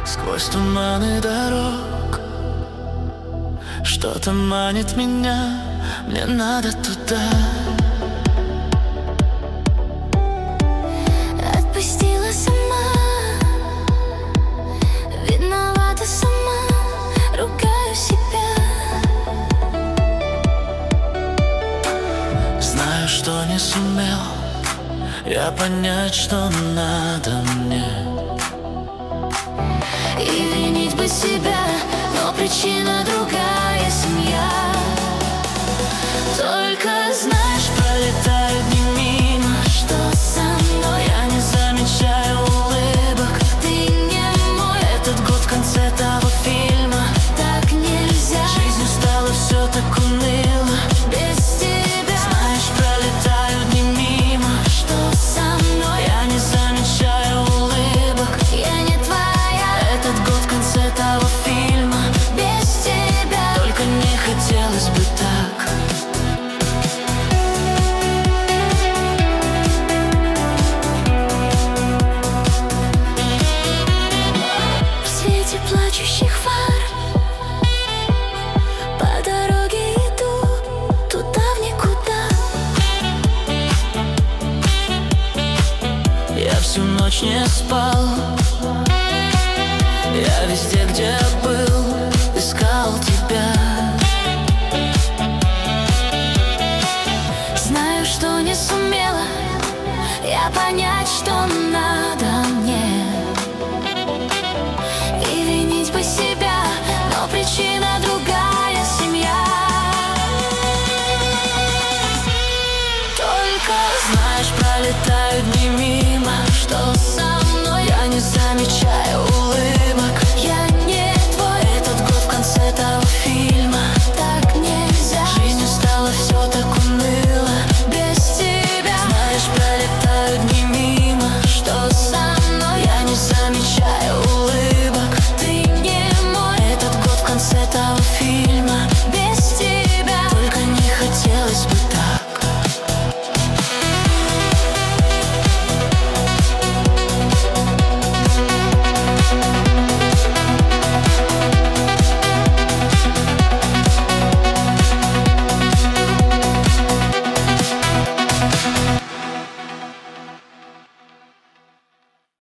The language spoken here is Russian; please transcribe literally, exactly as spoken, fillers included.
Сквозь туманы дорог что-то манит меня, мне надо туда. Отпустила сама, виновата сама, ругаю себя. Знаю, что не сумел я понять, что надо мне, и винить бы себя, но причина другая, семья. Только знаешь, пролетают дни мимо, Что со мной? я не замечаю улыбок. Ты не мой, Этот год в конце того фильма, так нельзя. жизнью стало все так уныло Без тебя. Знаешь, пролетают дни мимо, Что со мной? я не замечаю улыбок. Я не твоя, Этот год в конце того фильма, без тебя. только не хотелось бы так. В свете плачущих фар по дороге иду туда, в никуда. Я всю ночь не спал, я везде